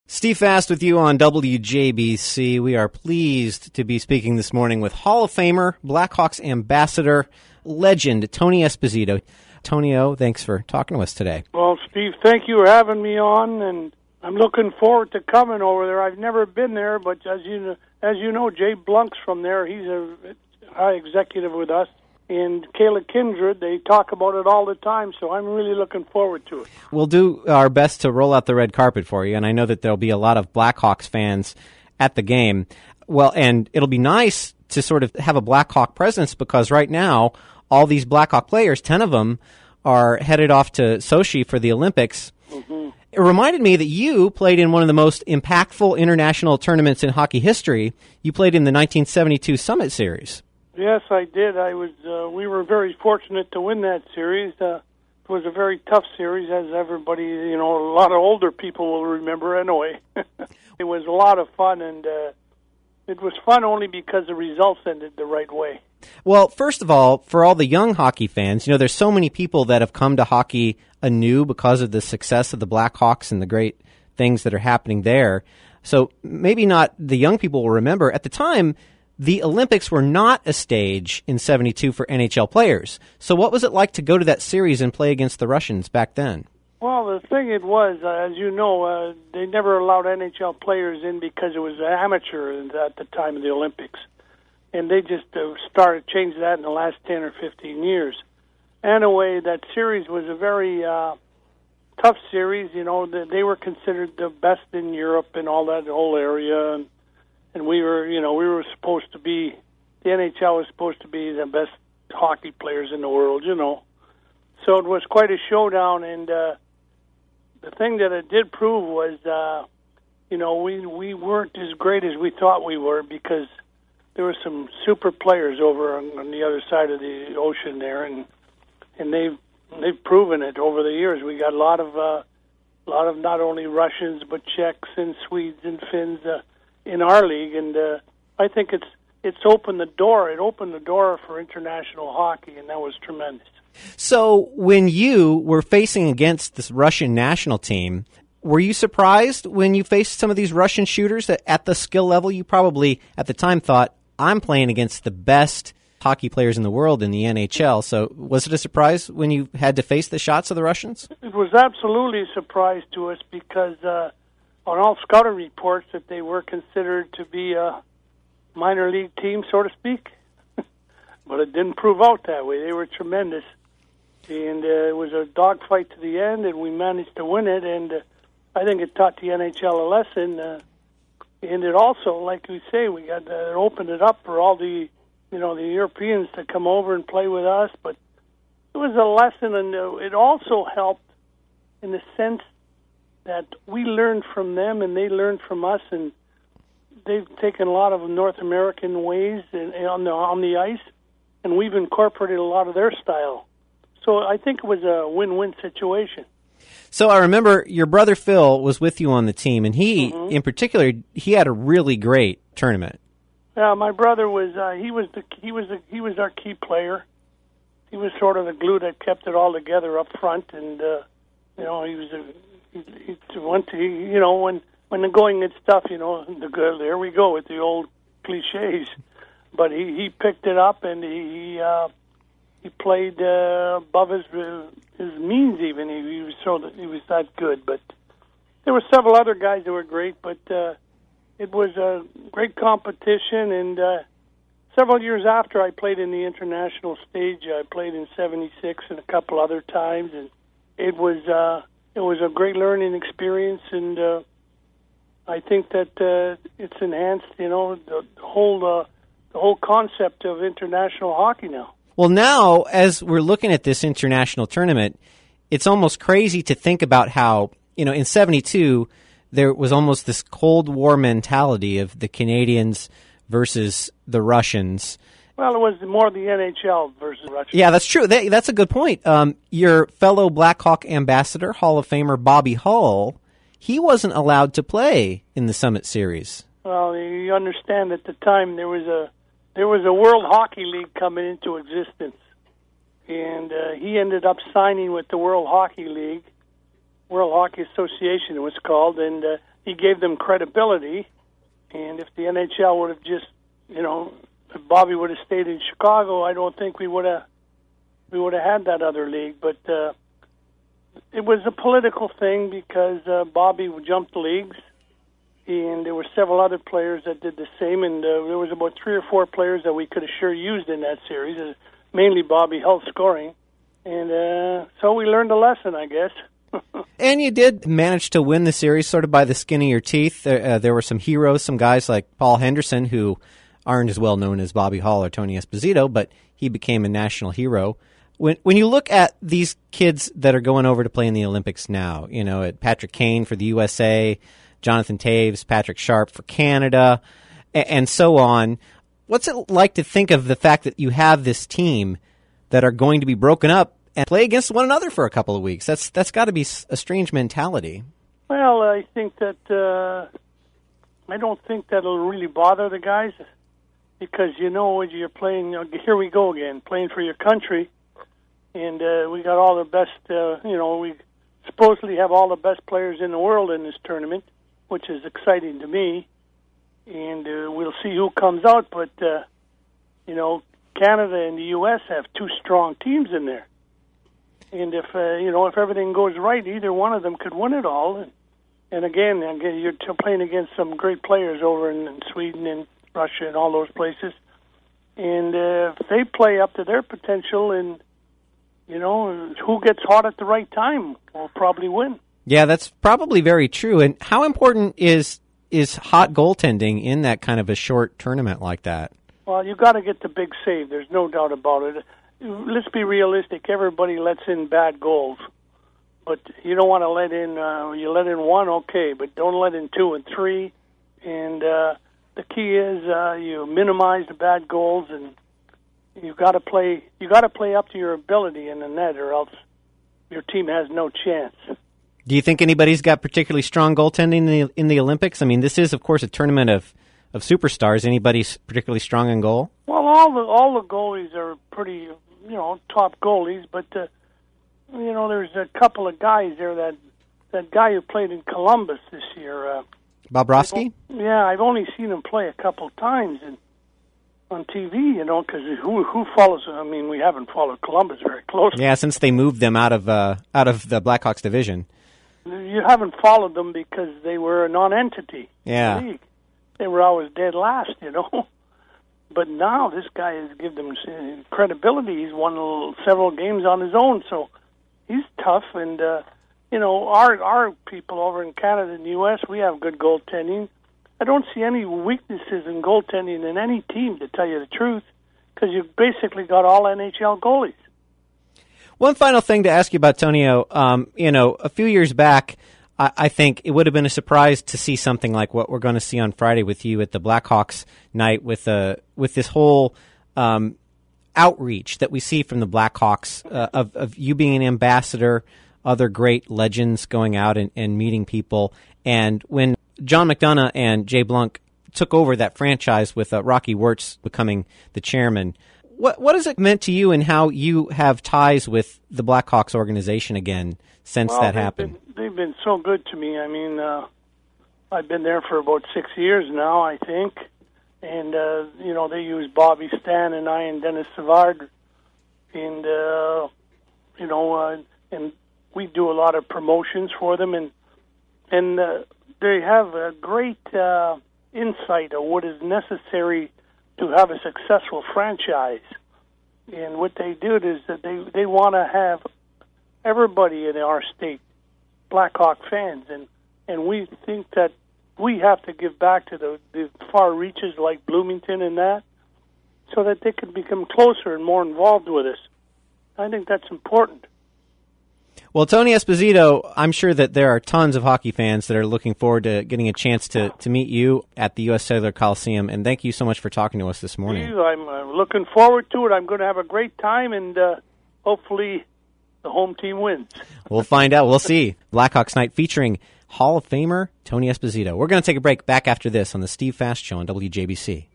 Steve Fast with you on WJBC. We are pleased to be speaking this morning with Hall of Famer, Blackhawks ambassador, legend, Tony Esposito. Tonio, thanks for talking to us today. Well, Steve, thank you for having me on, and I'm looking forward to coming over there. I've never been there, but as you know, Jay Blunk's from there. He's a high executive with us. And Kayla Kindred, they talk about it all the time, so I'm really looking forward to it. We'll do our best to roll out the red carpet for you, and I know that there'll be a lot of Blackhawks fans at the game. Well, and it'll be nice to sort of have a Blackhawk presence because right now, all these Blackhawk players, 10 of them, are headed off to Sochi for the Olympics. Mm-hmm. It reminded me that you played in one of the most impactful international tournaments in hockey history. You played in the 1972 Summit Series. Yes, I did. We were very fortunate to win that series. It was a very tough series, as everybody, a lot of older people will remember anyway. It was a lot of fun, and it was fun only because the results ended the right way. Well, first of all, for all the young hockey fans, there's so many people that have come to hockey anew because of the success of the Blackhawks and the great things that are happening there. So maybe not the young people will remember. At the time, the Olympics were not a stage in 72 for NHL players. So what was it like to go to that series and play against the Russians back then? Well, the thing it was, as you know, they never allowed NHL players in because it was amateur at the time of the Olympics. And they just started changing that in the last 10 or 15 years. Anyway, that series was a very tough series. They were considered the best in Europe and all that whole area. And we were supposed to be, the NHL was supposed to be the best hockey players in the world, So it was quite a showdown, and the thing that it did prove was, we weren't as great as we thought we were because there were some super players over on the other side of the ocean there, and they've proven it over the years. We got a lot of not only Russians but Czechs and Swedes and Finns in our league, and I think it's opened the door. It opened the door for international hockey, and that was tremendous. So when you were facing against this Russian national team, were you surprised when you faced some of these Russian shooters that at the skill level you probably at the time thought, I'm playing against the best hockey players in the world in the NHL. So was it a surprise when you had to face the shots of the Russians? It was absolutely a surprise to us because on all scouting reports that they were considered to be a minor league team, so to speak. But it didn't prove out that way. They were tremendous. And it was a dogfight to the end, and we managed to win it. And I think it taught the NHL a lesson. And it also, like we say, we got it opened it up for all the, the Europeans to come over and play with us. But it was a lesson, and it also helped in the sense that we learned from them and they learned from us, and they've taken a lot of North American ways on the ice, and we've incorporated a lot of their style. So I think it was a win-win situation. So I remember your brother Phil was with you on the team, and he, in particular, he had a really great tournament. Yeah, my brother was he was our key player. He was sort of the glue that kept it all together up front, and he was he went to when the going gets tough, there we go with the old cliches. But he picked it up, and he played above his means. Even he was that good. But there were several other guys that were great. But it was a great competition. And several years after I played in the international stage, I played in '76 and a couple other times, and it was a great learning experience. And I think that it's enhanced, the whole concept of international hockey now. Well, now, as we're looking at this international tournament, it's almost crazy to think about how, in 72, there was almost this Cold War mentality of the Canadians versus the Russians. Well, it was more the NHL versus Russia. Yeah, that's true. That's a good point. Your fellow Blackhawk ambassador, Hall of Famer Bobby Hull, he wasn't allowed to play in the Summit Series. Well, you understand at the time there was a World Hockey League coming into existence, and he ended up signing with the World Hockey League, World Hockey Association it was called, and he gave them credibility. And if the NHL would have just, if Bobby would have stayed in Chicago, I don't think we would have had that other league. But it was a political thing because Bobby jumped leagues, and there were several other players that did the same. And there was about 3 or 4 players that we could have sure used in that series, mainly Bobby Hull scoring. And so we learned a lesson, I guess. And you did manage to win the series sort of by the skin of your teeth. There were some heroes, some guys like Paul Henderson, who aren't as well known as Bobby Hull or Tony Esposito, but he became a national hero. When you look at these kids that are going over to play in the Olympics now, at Patrick Kane for the USA, Jonathan Toews, Patrick Sharp for Canada, and so on, what's it like to think of the fact that you have this team that are going to be broken up and play against one another for a couple of weeks? That's got to be a strange mentality. Well, I think that I don't think that'll really bother the guys because when you're playing. Here we go again, playing for your country, and we got all the best. We supposedly have all the best players in the world in this tournament, which is exciting to me. And we'll see who comes out. But Canada and the U.S. have 2 strong teams in there. And if everything goes right, either one of them could win it all. And again, you're playing against some great players over in Sweden and Russia and all those places. And if they play up to their potential, and who gets hot at the right time will probably win. Yeah, that's probably very true. And how important is hot goaltending in that kind of a short tournament like that? Well, you got to get the big save. There's no doubt about it. Let's be realistic. Everybody lets in bad goals, but you don't want to let in. You let in 1, okay, but don't let in 2 and 3. And the key is you minimize the bad goals, and you got to play. You got to play up to your ability in the net, or else your team has no chance. Do you think anybody's got particularly strong goaltending in the Olympics? I mean, this is, of course, a tournament of superstars. Anybody particularly strong in goal? Well, all the goalies are pretty, top goalies, but there's a couple of guys there. That guy who played in Columbus this year, Bobrovsky. Yeah, I've only seen him play a couple times on TV. Because who follows? I mean, we haven't followed Columbus very closely. Yeah, since they moved them out of the Blackhawks division. You haven't followed them because they were a non-entity. Yeah. In the league. They were always dead last, But now this guy has given them credibility. He's won several games on his own, so he's tough. And our people over in Canada and the U.S., we have good goaltending. I don't see any weaknesses in goaltending in any team, to tell you the truth, because you've basically got all NHL goalies. One final thing to ask you about, Tonio. A few years back, I think it would have been a surprise to see something like what we're going to see on Friday with you at the Blackhawks night, with this whole outreach that we see from the Blackhawks of you being an ambassador, other great legends going out and meeting people. And when John McDonough and Jay Blunk took over that franchise with Rocky Wirtz becoming the chairman, what has it meant to you and how you have ties with the Blackhawks organization again since that happened? They've been so good to me. I mean, I've been there for about 6 years now, I think. And, they use Bobby Stan and I and Dennis Savard. And, and we do a lot of promotions for them. And they have a great insight of what is necessary to have a successful franchise. And what they do is that they want to have everybody in our state Blackhawk fans, and we think that we have to give back to the far reaches like Bloomington and that, so that they can become closer and more involved with us. I think that's important. Well, Tony Esposito, I'm sure that there are tons of hockey fans that are looking forward to getting a chance to meet you at the U.S. Cellular Coliseum, and thank you so much for talking to us this morning. I'm looking forward to it. I'm going to have a great time, and hopefully the home team wins. We'll find out. We'll see. Blackhawks Night featuring Hall of Famer Tony Esposito. We're going to take a break. Back after this on the Steve Fast Show on WJBC.